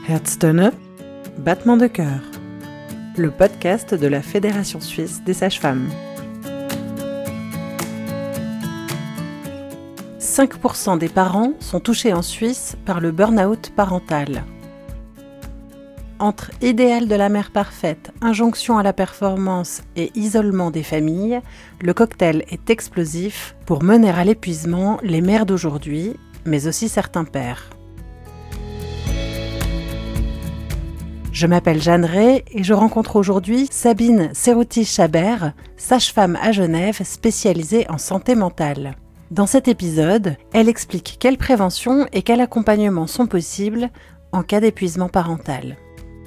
Herztöne, battement de cœur, le podcast de la Fédération suisse des sages-femmes. 5% des parents sont touchés en Suisse par le burn-out parental. Entre idéal de la mère parfaite, injonction à la performance et isolement des familles, le cocktail est explosif pour mener à l'épuisement les mères d'aujourd'hui, mais aussi certains pères. Je m'appelle Jeanne Ray et je rencontre aujourd'hui Sabine Serrouti-Chabert, sage-femme à Genève spécialisée en santé mentale. Dans cet épisode, elle explique quelles préventions et quels accompagnements sont possibles en cas d'épuisement parental.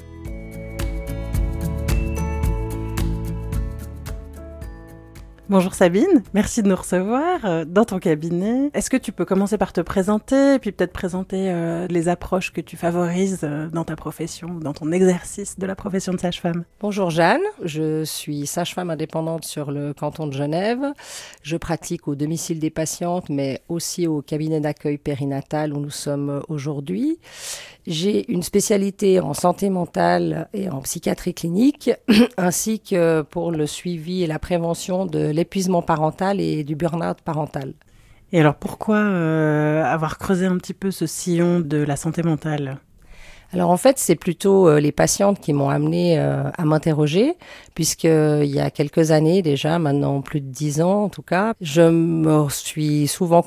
Bonjour Sabine, merci de nous recevoir dans ton cabinet. Est-ce que tu peux commencer par te présenter et puis peut-être présenter les approches que tu favorises dans ta profession, dans ton exercice de la profession de sage-femme? Bonjour Jeanne, je suis sage-femme indépendante sur le canton de Genève. Je pratique au domicile des patientes mais aussi au cabinet d'accueil périnatal où nous sommes aujourd'hui. J'ai une spécialité en santé mentale et en psychiatrie clinique, ainsi que pour le suivi et la prévention de l'épuisement parental et du burn-out parental. Et alors pourquoi avoir creusé un petit peu ce sillon de la santé mentale ? Alors en fait, c'est plutôt les patientes qui m'ont amenée à m'interroger, puisqu'il y a quelques années déjà, maintenant plus de 10 ans en tout cas, j'ai souvent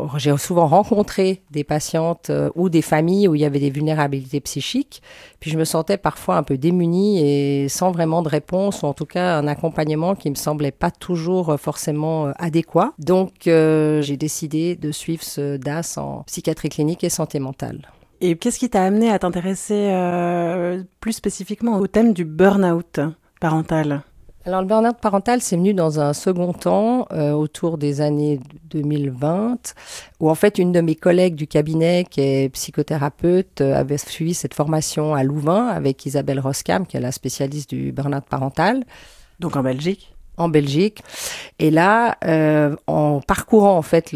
rencontré des patientes ou des familles où il y avait des vulnérabilités psychiques, puis je me sentais parfois un peu démunie et sans vraiment de réponse, ou en tout cas un accompagnement qui me semblait pas toujours forcément adéquat. Donc j'ai décidé de suivre ce DAS en psychiatrie clinique et santé mentale. Et qu'est-ce qui t'a amené à t'intéresser plus spécifiquement au thème du burn-out parental ? Alors le burn-out parental, c'est venu dans un second temps, autour des années 2020, où en fait une de mes collègues du cabinet, qui est psychothérapeute, avait suivi cette formation à Louvain avec Isabelle Roskam, qui est la spécialiste du burn-out parental. Donc en Belgique ? En Belgique. Et là, en parcourant en fait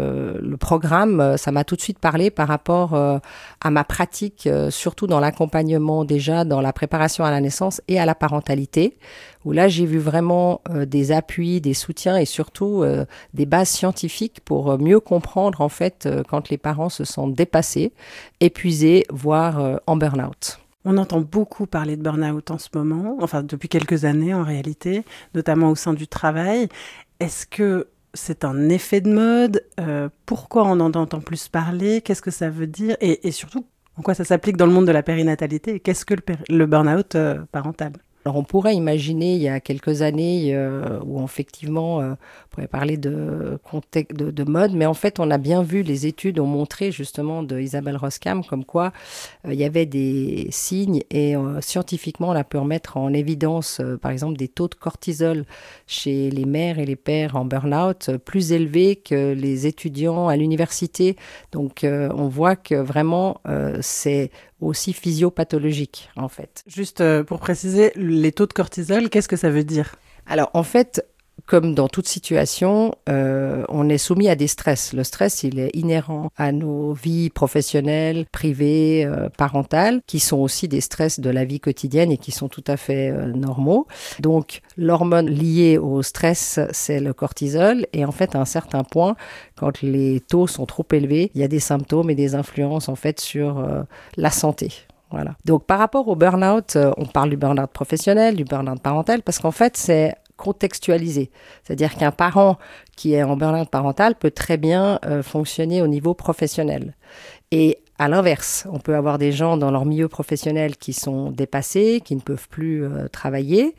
le programme, ça m'a tout de suite parlé par rapport à ma pratique, surtout dans l'accompagnement déjà, dans la préparation à la naissance et à la parentalité, où là j'ai vu vraiment des appuis, des soutiens et surtout des bases scientifiques pour mieux comprendre en fait quand les parents se sentent dépassés, épuisés, voire en burn-out. On entend beaucoup parler de burn-out en ce moment, enfin depuis quelques années en réalité, notamment au sein du travail. Est-ce que c'est un effet de mode ? Pourquoi on en entend plus parler ? Qu'est-ce que ça veut dire ? Et surtout, en quoi ça s'applique dans le monde de la périnatalité ? Et qu'est-ce que le burn-out parental ? Alors on pourrait imaginer il y a quelques années où effectivement on pourrait parler de contexte, de mode, mais en fait on a bien vu, les études ont montré justement de Isabelle Roskam comme quoi il y avait des signes et scientifiquement on a pu remettre en évidence par exemple des taux de cortisol chez les mères et les pères en burn-out plus élevés que les étudiants à l'université. Donc on voit que vraiment c'est aussi physiopathologique en fait. Juste pour préciser, les taux de cortisol, qu'est-ce que ça veut dire ? Alors en fait, comme dans toute situation, on est soumis à des stress. Le stress, il est inhérent à nos vies professionnelles, privées, parentales, qui sont aussi des stress de la vie quotidienne et qui sont tout à fait normaux. Donc, l'hormone liée au stress, c'est le cortisol. Et en fait, à un certain point, quand les taux sont trop élevés, il y a des symptômes et des influences en fait sur la santé. Voilà. Donc, par rapport au burn-out, on parle du burn-out professionnel, du burn-out parental, parce qu'en fait, c'est contextualisé. C'est-à-dire qu'un parent qui est en burn-out parental peut très bien fonctionner au niveau professionnel. Et à l'inverse, on peut avoir des gens dans leur milieu professionnel qui sont dépassés, qui ne peuvent plus travailler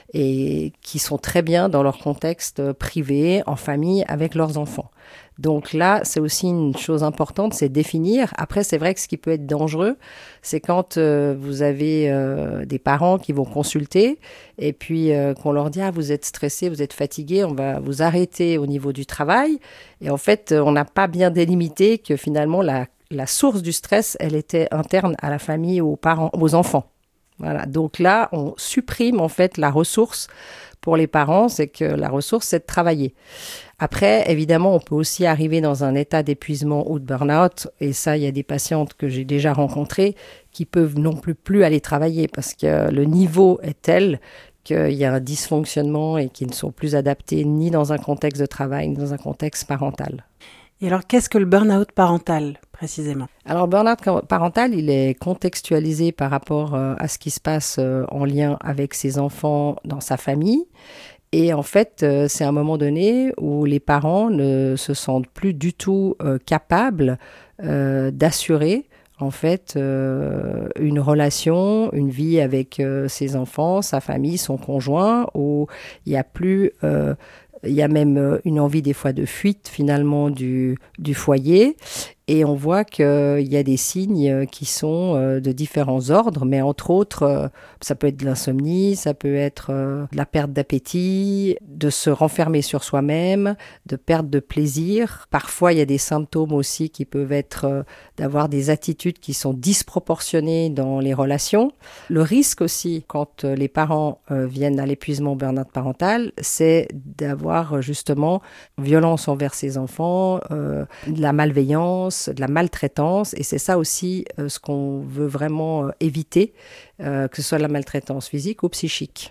et qui sont très bien dans leur contexte privé, en famille, avec leurs enfants. Donc là, c'est aussi une chose importante, c'est définir. Après, c'est vrai que ce qui peut être dangereux, c'est quand vous avez des parents qui vont consulter et puis qu'on leur dit « Ah, vous êtes stressé, vous êtes fatigué, on va vous arrêter au niveau du travail. » Et en fait, on n'a pas bien délimité que finalement, la source du stress, elle était interne à la famille, aux parents, aux enfants. Voilà. Donc là, on supprime en fait la ressource pour les parents, c'est que la ressource, c'est de travailler. Après, évidemment, on peut aussi arriver dans un état d'épuisement ou de burn-out. Et ça, il y a des patientes que j'ai déjà rencontrées qui peuvent non plus aller travailler parce que le niveau est tel qu'il y a un dysfonctionnement et qui ne sont plus adaptés ni dans un contexte de travail, ni dans un contexte parental. Et alors, qu'est-ce que le burn-out parental, précisément ? Alors, le burn-out parental, il est contextualisé par rapport à ce qui se passe en lien avec ses enfants dans sa famille. Et en fait, c'est un moment donné où les parents ne se sentent plus du tout capables d'assurer en fait une relation, une vie avec ses enfants, sa famille, son conjoint, où il y a plus... il y a même une envie des fois de fuite finalement du foyer. Et on voit qu'il y a des signes qui sont de différents ordres, mais entre autres, ça peut être de l'insomnie, ça peut être de la perte d'appétit, de se renfermer sur soi-même, de perte de plaisir. Parfois, il y a des symptômes aussi qui peuvent être d'avoir des attitudes qui sont disproportionnées dans les relations. Le risque aussi, quand les parents viennent à l'épuisement burn-out parental, c'est d'avoir justement violence envers ses enfants, de la malveillance, de la maltraitance, et c'est ça aussi ce qu'on veut vraiment éviter, que ce soit la maltraitance physique ou psychique.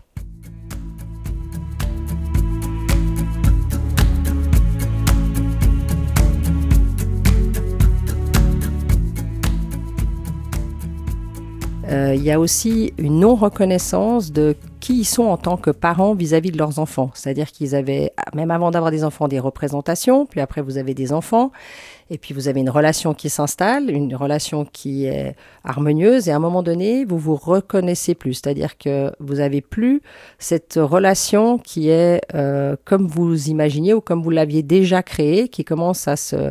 Il y a aussi une non-reconnaissance de qui ils sont en tant que parents vis-à-vis de leurs enfants. C'est-à-dire qu'ils avaient, même avant d'avoir des enfants, des représentations, puis après vous avez des enfants, et puis vous avez une relation qui s'installe, une relation qui est harmonieuse, et à un moment donné, vous vous reconnaissez plus. C'est-à-dire que vous n'avez plus cette relation qui est comme vous imaginiez ou comme vous l'aviez déjà créée, qui commence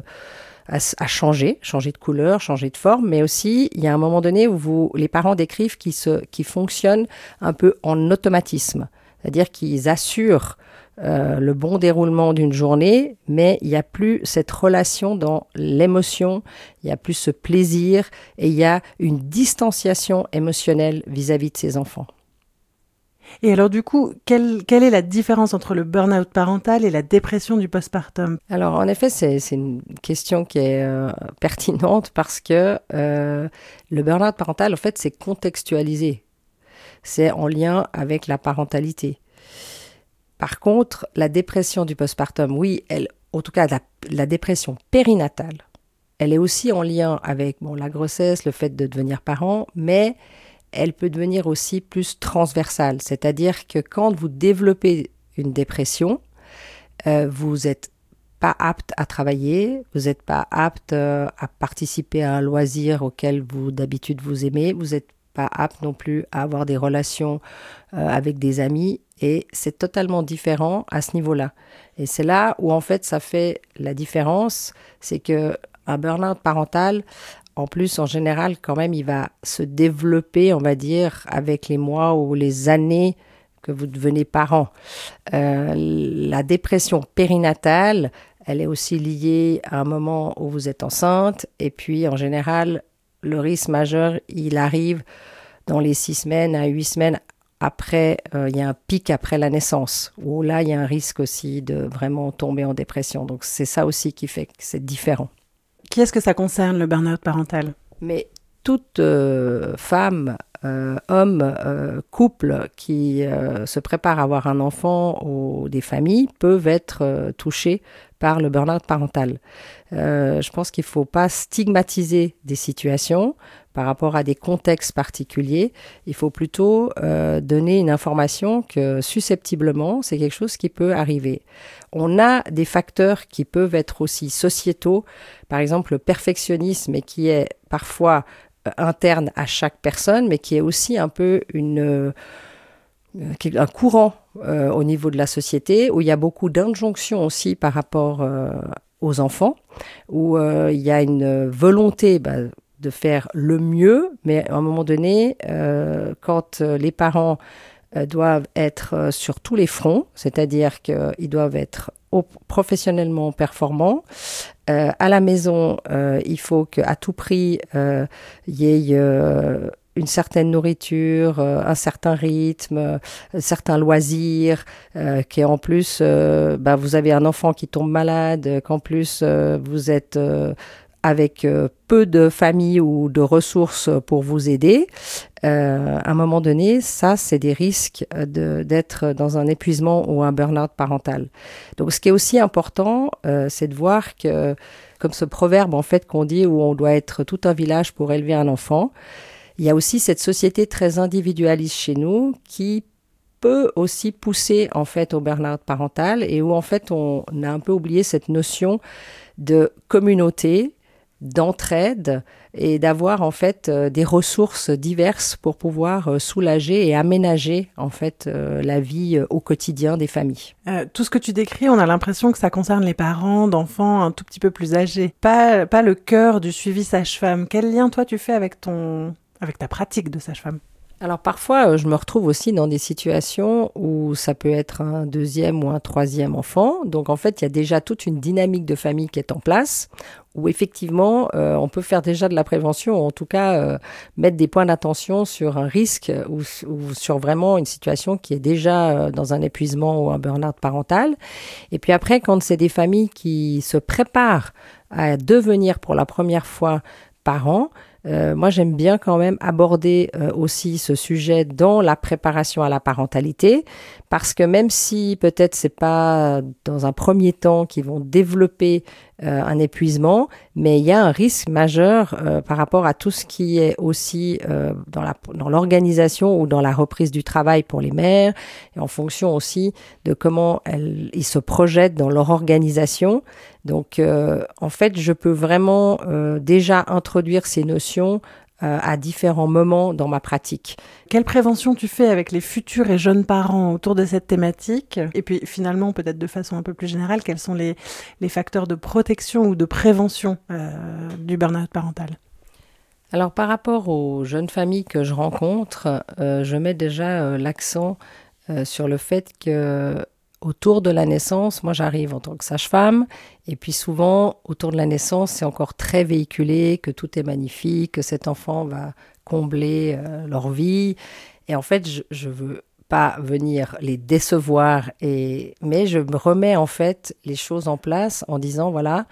à changer de couleur, changer de forme, mais aussi, il y a un moment donné où les parents décrivent qui fonctionnent un peu en automatisme. C'est-à-dire qu'ils assurent le bon déroulement d'une journée, mais il n'y a plus cette relation dans l'émotion, il n'y a plus ce plaisir et il y a une distanciation émotionnelle vis-à-vis de ses enfants. Et alors du coup, quelle est la différence entre le burn-out parental et la dépression du postpartum ? Alors en effet, c'est une question qui est pertinente parce que le burn-out parental, en fait, c'est contextualisé. C'est en lien avec la parentalité. Par contre, la dépression du postpartum, oui, en tout cas la dépression périnatale, elle est aussi en lien avec la grossesse, le fait de devenir parent, mais elle peut devenir aussi plus transversale. C'est-à-dire que quand vous développez une dépression, vous n'êtes pas apte à travailler, vous n'êtes pas apte à participer à un loisir auquel d'habitude vous aimez, vous n'êtes pas apte non plus à avoir des relations avec des amis, et c'est totalement différent à ce niveau-là. Et c'est là où en fait ça fait la différence, c'est que un burn-out parental, en plus, en général, quand même, il va se développer, on va dire, avec les mois ou les années que vous devenez parent. La dépression périnatale, elle est aussi liée à un moment où vous êtes enceinte. Et puis, en général, le risque majeur, il arrive dans les 6 semaines à 8 semaines après. Il y a un pic après la naissance, où là, il y a un risque aussi de vraiment tomber en dépression. Donc, c'est ça aussi qui fait que c'est différent. Qui est-ce que ça concerne, le burn-out parental ? Mais toute femme, homme, couple qui se prépare à avoir un enfant ou des familles peuvent être touchés par le burn-out parental. Je pense qu'il ne faut pas stigmatiser des situations par rapport à des contextes particuliers. Il faut plutôt donner une information que susceptiblement, c'est quelque chose qui peut arriver. On a des facteurs qui peuvent être aussi sociétaux, par exemple le perfectionnisme, et qui est parfois interne à chaque personne, mais qui est aussi un peu un courant au niveau de la société, où il y a beaucoup d'injonctions aussi par rapport aux enfants, où il y a une volonté de faire le mieux, mais à un moment donné, quand les parents doivent être sur tous les fronts, c'est-à-dire qu'ils doivent être professionnellement performants. À la maison, il faut qu'à tout prix, il y ait une certaine nourriture, un certain rythme, certains loisirs, qu'en plus, vous avez un enfant qui tombe malade, qu'en plus vous êtes avec peu de famille ou de ressources pour vous aider, à un moment donné, ça, c'est des risques d'être dans un épuisement ou un burn-out parental. Donc, ce qui est aussi important, c'est de voir que, comme ce proverbe, en fait, qu'on dit où on doit être tout un village pour élever un enfant, il y a aussi cette société très individualiste chez nous qui peut aussi pousser, en fait, au burn-out parental et où, en fait, on a un peu oublié cette notion de communauté, d'entraide et d'avoir en fait des ressources diverses pour pouvoir soulager et aménager en fait la vie au quotidien des familles. Tout ce que tu décris, on a l'impression que ça concerne les parents d'enfants un tout petit peu plus âgés, pas le cœur du suivi sage-femme. Quel lien toi tu fais avec ta pratique de sage-femme ? Alors parfois, je me retrouve aussi dans des situations où ça peut être un deuxième ou un troisième enfant. Donc en fait, il y a déjà toute une dynamique de famille qui est en place, où effectivement, on peut faire déjà de la prévention, ou en tout cas mettre des points d'attention sur un risque ou sur vraiment une situation qui est déjà dans un épuisement ou un burn-out parental. Et puis après, quand c'est des familles qui se préparent à devenir pour la première fois parents, moi, j'aime bien quand même aborder aussi ce sujet dans la préparation à la parentalité, parce que même si peut-être c'est pas dans un premier temps qu'ils vont développer un épuisement, mais il y a un risque majeur par rapport à tout ce qui est aussi dans l'organisation ou dans la reprise du travail pour les mères, et en fonction aussi de comment ils se projettent dans leur organisation. Donc, en fait, je peux vraiment déjà introduire ces notions à différents moments dans ma pratique. Quelle prévention tu fais avec les futurs et jeunes parents autour de cette thématique ? Et puis finalement, peut-être de façon un peu plus générale, quels sont les facteurs de protection ou de prévention du burn-out parental ? Alors, par rapport aux jeunes familles que je rencontre, je mets déjà l'accent sur le fait que autour de la naissance, moi j'arrive en tant que sage-femme, et puis souvent autour de la naissance, c'est encore très véhiculé, que tout est magnifique, que cet enfant va combler leur vie. Et en fait, je veux pas venir les décevoir, mais je me remets en fait les choses en place en disant voilà,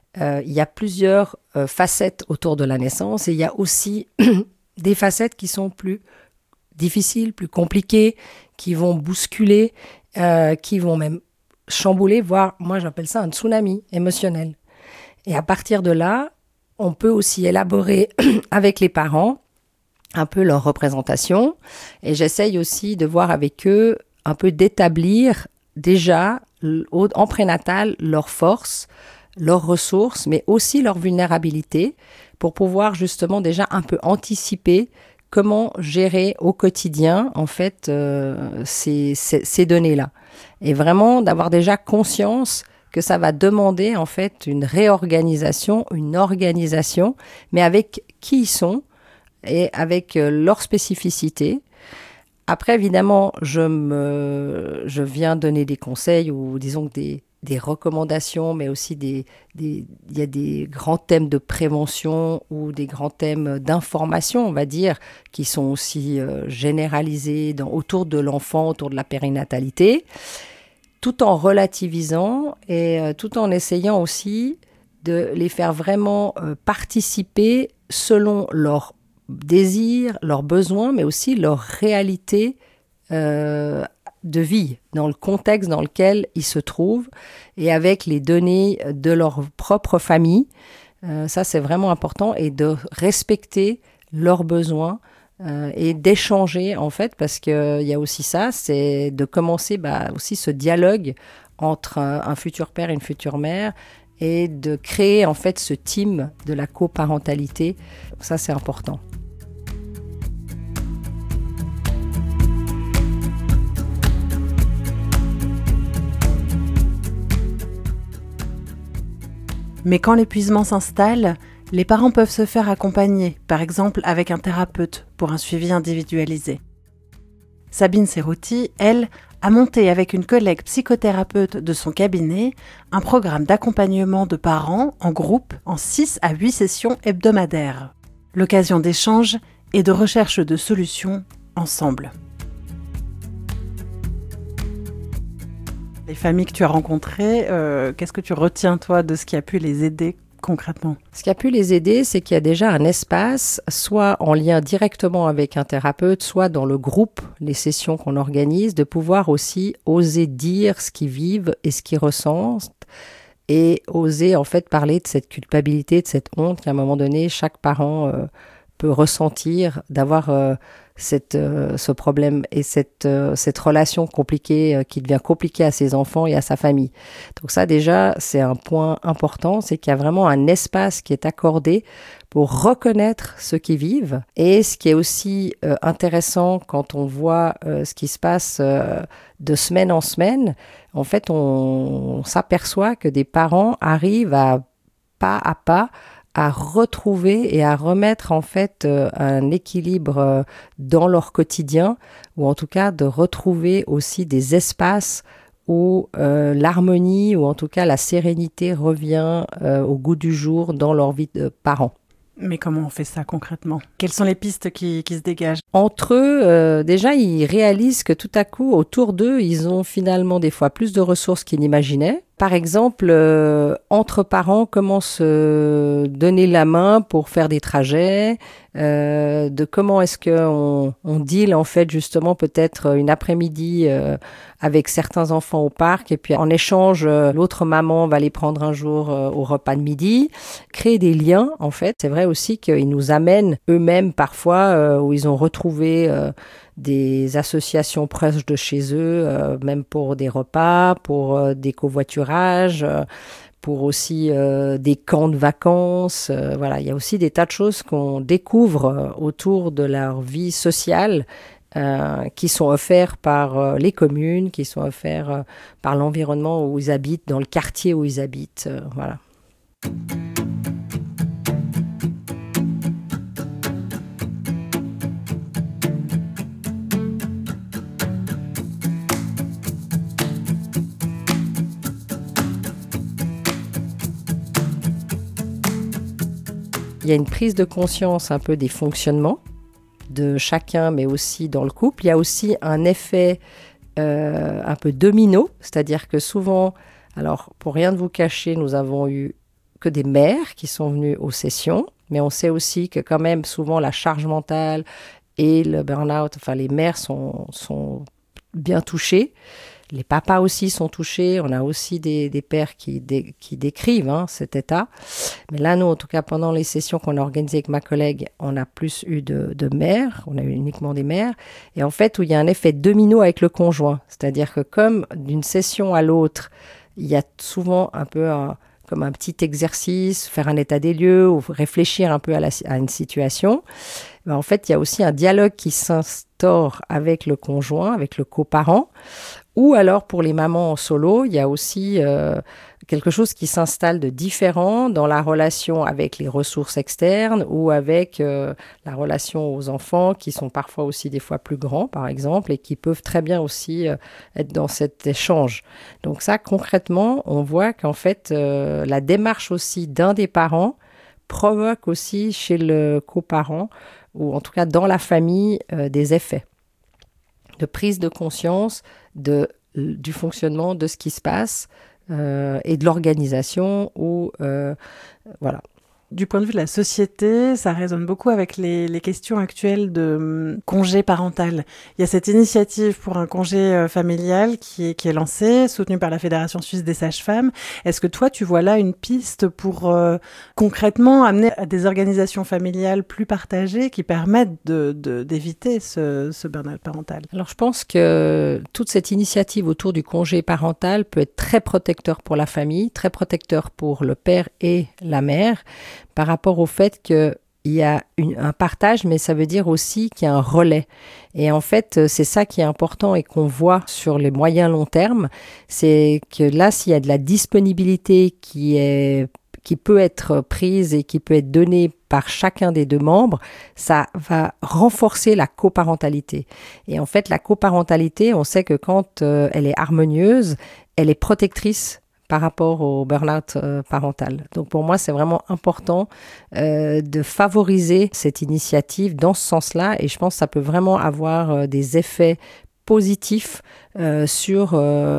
il y a plusieurs facettes autour de la naissance, et il y a aussi des facettes qui sont plus difficiles, plus compliquées, qui vont bousculer, qui vont même chambouler, voire, moi j'appelle ça un tsunami émotionnel. Et à partir de là, on peut aussi élaborer avec les parents un peu leur représentation, et j'essaye aussi de voir avec eux un peu d'établir déjà en prénatal leurs forces, leurs ressources, mais aussi leur vulnérabilité, pour pouvoir justement déjà un peu anticiper comment gérer au quotidien, en fait, ces données-là. Et vraiment d'avoir déjà conscience que ça va demander, en fait, une réorganisation, une organisation, mais avec qui ils sont et avec leur spécificité. Après, évidemment, je viens donner des conseils ou disons que des recommandations, mais aussi il y a des grands thèmes de prévention ou des grands thèmes d'information, on va dire, qui sont aussi généralisés autour de l'enfant, autour de la périnatalité, tout en relativisant et tout en essayant aussi de les faire vraiment participer selon leurs désirs, leurs besoins, mais aussi leur réalité de vie, dans le contexte dans lequel ils se trouvent et avec les données de leur propre famille. Ça, c'est vraiment important, et de respecter leurs besoins et d'échanger, en fait, parce qu'il y a aussi ça, c'est de commencer aussi ce dialogue entre un futur père et une future mère, et de créer, en fait, ce team de la coparentalité. Ça, c'est important. Mais quand l'épuisement s'installe, les parents peuvent se faire accompagner, par exemple avec un thérapeute, pour un suivi individualisé. Sabine Cerruti, elle, a monté avec une collègue psychothérapeute de son cabinet un programme d'accompagnement de parents en groupe en 6 à 8 sessions hebdomadaires. L'occasion d'échanges et de recherche de solutions ensemble. Les familles que tu as rencontrées, qu'est-ce que tu retiens, toi, de ce qui a pu les aider concrètement? Ce qui a pu les aider, c'est qu'il y a déjà un espace, soit en lien directement avec un thérapeute, soit dans le groupe, les sessions qu'on organise, de pouvoir aussi oser dire ce qu'ils vivent et ce qu'ils ressentent, et oser en fait parler de cette culpabilité, de cette honte qu'à un moment donné, chaque parent peut ressentir, d'avoir ce problème et cette relation compliquée qui devient compliquée à ses enfants et à sa famille. Donc ça déjà, c'est un point important, c'est qu'il y a vraiment un espace qui est accordé pour reconnaître ce qu'ils vivent. Et ce qui est aussi intéressant quand on voit ce qui se passe de semaine en semaine, en fait, on s'aperçoit que des parents arrivent à pas à retrouver et à remettre en fait un équilibre dans leur quotidien, ou en tout cas de retrouver aussi des espaces où l'harmonie ou en tout cas la sérénité revient au goût du jour dans leur vie de parents. Mais comment on fait ça concrètement? Quelles sont les pistes qui se dégagent? Entre eux, déjà, ils réalisent que tout à coup, autour d'eux, ils ont finalement des fois plus de ressources qu'ils n'imaginaient. Par exemple, entre parents, comment se donner la main pour faire des trajets, de comment est-ce qu'on deal en fait justement peut-être une après-midi avec certains enfants au parc et puis en échange, l'autre maman va les prendre un jour au repas de midi. Créer des liens en fait. C'est vrai aussi qu'ils nous amènent eux-mêmes parfois où ils ont retrouvé des associations proches de chez eux, même pour des repas, pour des covoiturages, pour aussi des camps de vacances. Voilà, il y a aussi des tas de choses qu'on découvre autour de leur vie sociale qui sont offerts par les communes, qui sont offerts par l'environnement où ils habitent, dans le quartier où ils habitent. Voilà. Il y a une prise de conscience un peu des fonctionnements de chacun, mais aussi dans le couple. Il y a aussi un effet un peu domino, c'est-à-dire que souvent, alors pour rien de vous cacher, nous avons eu que des mères qui sont venues aux sessions, mais on sait aussi que quand même souvent la charge mentale et le burn-out, enfin les mères sont bien touchées. Les papas aussi sont touchés. On a aussi des pères qui décrivent cet état. Mais là, nous, en tout cas, pendant les sessions qu'on a organisées avec ma collègue, on a plus eu de mères. On a eu uniquement des mères. Et en fait, où il y a un effet domino avec le conjoint. C'est-à-dire que comme d'une session à l'autre, il y a souvent un peu comme un petit exercice, faire un état des lieux ou réfléchir un peu à une situation. Ben, en fait, il y a aussi un dialogue qui s'instaure avec le conjoint, avec le coparent. Ou alors, pour les mamans en solo, il y a aussi quelque chose qui s'installe de différent dans la relation avec les ressources externes ou avec la relation aux enfants qui sont parfois aussi des fois plus grands, par exemple, et qui peuvent très bien aussi être dans cet échange. Donc ça, concrètement, on voit qu'en fait, la démarche aussi d'un des parents provoque aussi chez le coparent, ou en tout cas dans la famille, des effets de prise de conscience du fonctionnement de ce qui se passe et de l'organisation voilà. Du point de vue de la société, ça résonne beaucoup avec les questions actuelles de congé parental. Il y a cette initiative pour un congé familial qui est lancée, soutenue par la Fédération suisse des sages-femmes. Est-ce que toi, tu vois là une piste pour concrètement amener à des organisations familiales plus partagées qui permettent d'éviter ce burn-out parental? Alors, je pense que toute cette initiative autour du congé parental peut être très protecteur pour la famille, très protecteur pour le père et la mère, par rapport au fait qu'il y a un partage, mais ça veut dire aussi qu'il y a un relais. Et en fait, c'est ça qui est important et qu'on voit sur les moyens long terme, c'est que là, s'il y a de la disponibilité qui peut être prise et qui peut être donnée par chacun des deux membres, ça va renforcer la coparentalité. Et en fait, la coparentalité, on sait que quand elle est harmonieuse, elle est protectrice par rapport au burn-out parental. Donc pour moi, c'est vraiment important de favoriser cette initiative dans ce sens-là, et je pense que ça peut vraiment avoir des effets positifs sur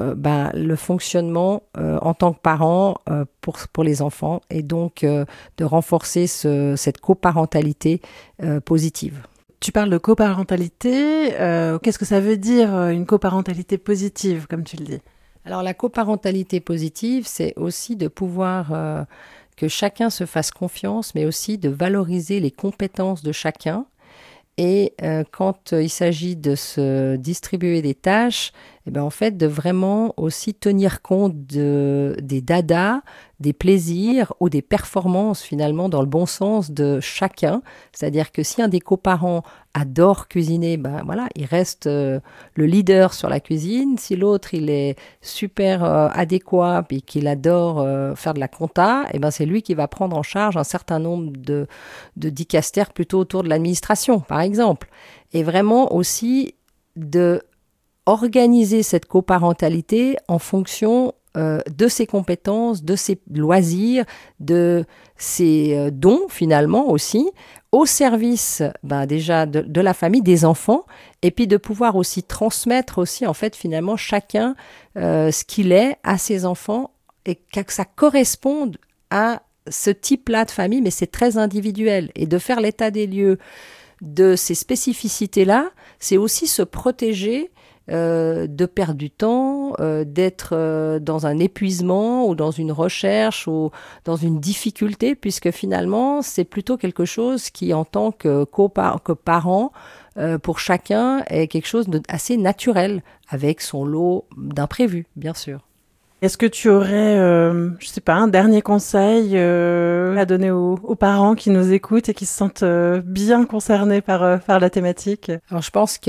le fonctionnement en tant que parent pour les enfants, et donc de renforcer cette coparentalité positive. Tu parles de coparentalité. Qu'est-ce que ça veut dire une coparentalité positive, comme tu le dis ? Alors la coparentalité positive, c'est aussi de pouvoir que chacun se fasse confiance, mais aussi de valoriser les compétences de chacun. Et quand il s'agit de se distribuer des tâches, en fait, de vraiment aussi tenir compte des dadas, des plaisirs ou des performances finalement dans le bon sens de chacun. C'est-à-dire que si un des coparents adore cuisiner, il reste le leader sur la cuisine. Si l'autre, il est super adéquat et qu'il adore faire de la compta, c'est lui qui va prendre en charge un certain nombre de dicastères plutôt autour de l'administration, par exemple. Et vraiment aussi de organiser cette coparentalité en fonction de ses compétences, de ses loisirs, de ses dons finalement aussi, au service déjà de la famille, des enfants, et puis de pouvoir aussi transmettre aussi en fait finalement chacun ce qu'il est à ses enfants, et que ça corresponde à ce type-là de famille, mais c'est très individuel. Et de faire l'état des lieux de ces spécificités-là, c'est aussi se protéger de perdre du temps, d'être dans un épuisement ou dans une recherche ou dans une difficulté, puisque finalement, c'est plutôt quelque chose qui, en tant que parent, pour chacun, est quelque chose d'assez naturel, avec son lot d'imprévus, bien sûr. Est-ce que tu aurais, un dernier conseil à donner aux parents qui nous écoutent et qui se sentent bien concernés par la thématique ? Alors, je pense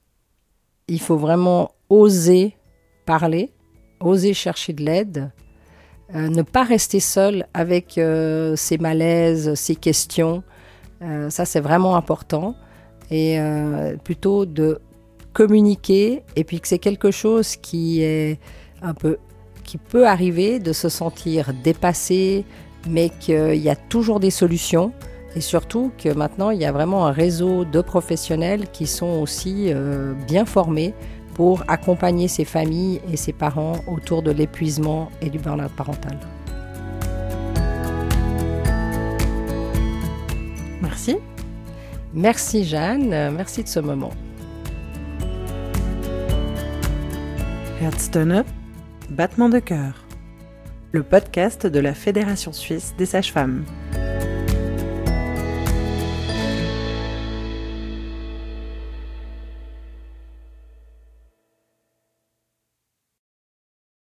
qu'il faut vraiment oser parler, oser chercher de l'aide, ne pas rester seul avec ses malaises, ses questions. Ça, c'est vraiment important. Et plutôt de communiquer, et puis que c'est quelque chose qui peut arriver, de se sentir dépassé, mais qu'il y a toujours des solutions. Et surtout que maintenant, il y a vraiment un réseau de professionnels qui sont aussi bien formés pour accompagner ces familles et ces parents autour de l'épuisement et du burn-out parental. Merci. Merci Jeanne, merci de ce moment. Herztöne, battement de cœur. Le podcast de la Fédération suisse des sages-femmes.